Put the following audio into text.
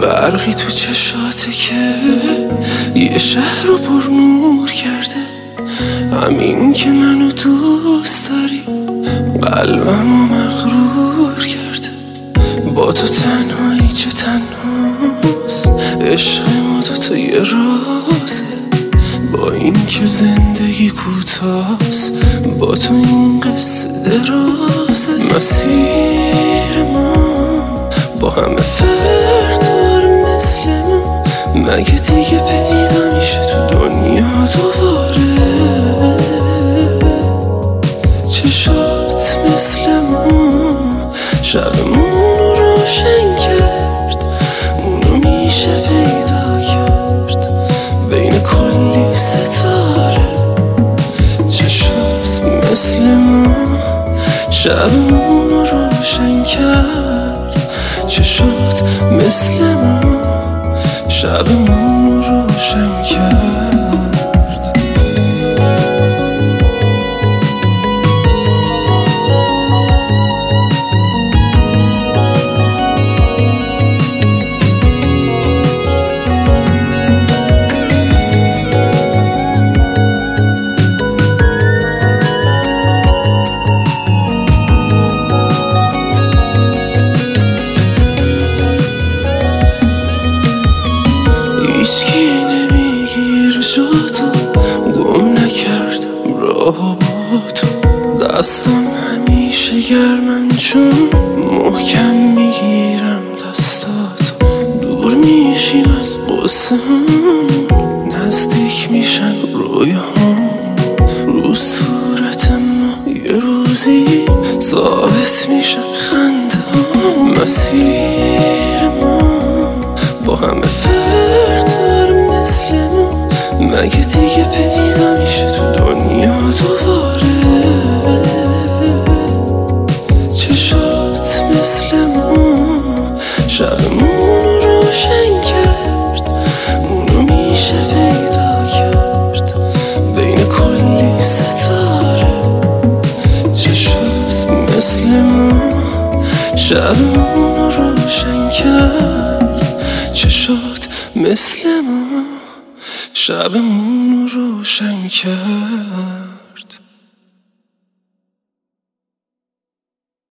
برقی تو چشاته که یه شهر رو پر نور کرده، همین که منو دوست داری قلبمو مغرور کرده. با تو تنهایی چه تنهاست، عشق ما دوتا یه رازه. با این که زندگی کوتاست، با تو این قصه درازه. مسیر ما با همه فرق داره مثل ما، مگه دیگه پیدا میشه تو دنیا دوباره؟ چشات مثل ما شبمون رو روشن کرد، اونو میشه پیدا کرد بین کلی ستاره. چشات مثل ما شبمون رو روشن کرد، چشات مثل ما شبمون رو روشن کرد. هیچکی نمیگیر جاتو، گم نکردم راه با تو. دستم همیشه گرمن چون محکم میگیرم دستاتو. دور میشیم از قصه همون، نزدیک میشن رویاهامون. رو صورت ما یه روزی ثابت میشن خنده همون. مسیر ما با همه فرق داره مثل ما، مگه دیگه پیدا میشه تو دنیا دوباره؟ چشات مثل ما شبمون رو روشن کرد، اونو میشه پیدا کرد بین کلی ستاره. چشات مثل ما شبمون رو روشن کرد، چشات مثل ما شبمون رو روشن کرد.